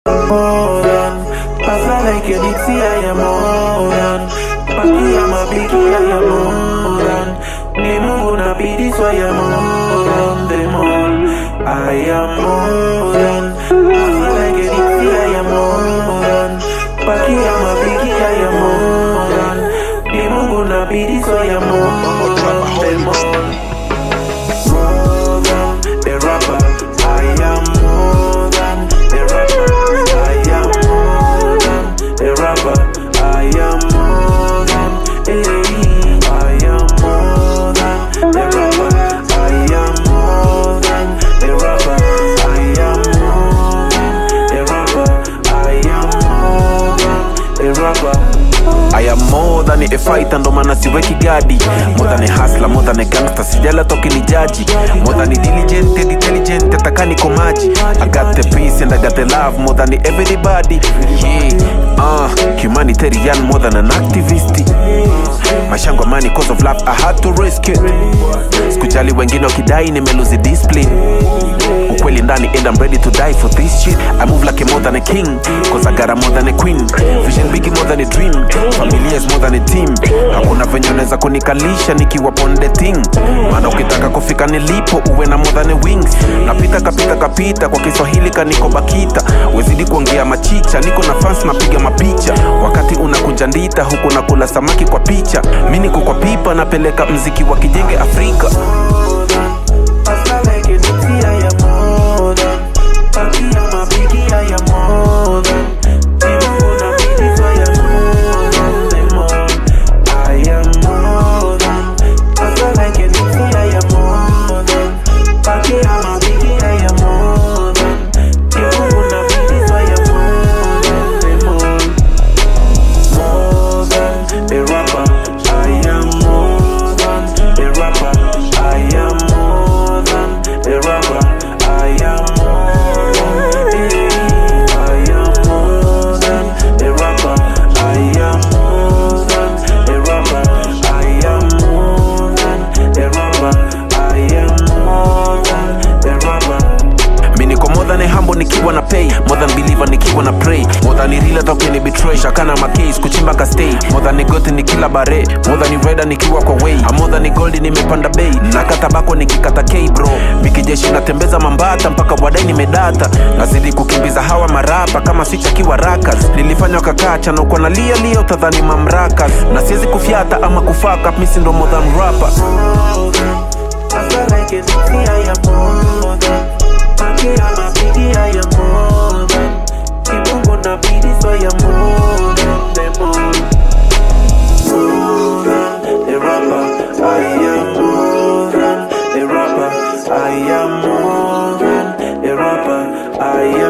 more than. Pass like a Dixie, I am more than. Paki, I'm a biggie, I am more than. Nemo gonna be this way, I am more than them all. I am more than. Pass like a Dixie, I am more than. Paki, I'm a biggie, I am more than. Nemo gonna be this way, I am more than them all. More than a rapper, I am more than a rapper. I am more than a rapper. I am more than I am more than a rapper. I am more than a rapper. I am more than a rapper. I am more than a rapper. I am more than a fighter, ndo maana siweki gadi. More than a hustler, more than a gangster, sijala toki ni jaji. More than a diligent, intelligent, atakani komaji. I got the peace and I got the love, more than everybody. Yeah, humanitarian, more than an activist. Mashangwa money cause of love, I had to risk it. Skujali wengine wakidai nimeluzi discipline. Ukweli ndani and I'm ready to die for this shit. I move like a more than a king, cause I got a more than a queen. Vision big more than a dream, familia is more than a team. Hakuna venye unaweza kunikalisha nikiwa on the thing. Maana ukitaka kufika nilipo uwe na more than a wings. Napita kapita kwa Kiswahili kaniko bakita. Wezidi kuongea machicha, niko na fans napiga mapicha. Wakati unakunja ndita huku nakula samaki kwa picha. Mimi niko kwa pipa napeleka mziki wa kijenge Afrika. Nikiwa na pay, more than believer nikiwa na pray. More than real talk ni betray, shakana ma case kuchimba ka stay. More than gote nikila bare, more than rider nikiwa kwa way. More than gold nimepanda bay, nakata bako nikikata K bro. Mikijeshi natembeza mambata mpaka wadai nimedata. Nazidi kukimbiza hawa marapa kama sicha kiwa rakas. Nilifanya kakacha na uko na lia utadhani mamrakas. Na siwezi kufiata ama kufaka, mimi si ndo more than rapper. I am more than. People gonna be this way, I'm more than them all. More than a rapper, I am more than a rapper. I am more than a rapper. I am